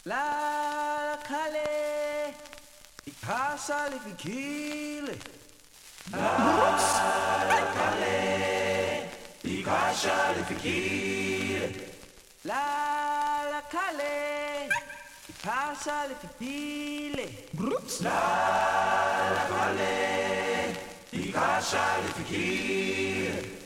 La Calais, i casa lifikile. La Calais, i casa lifikile. La Calais, i casa lifikile. La Calais, i casa lifikile.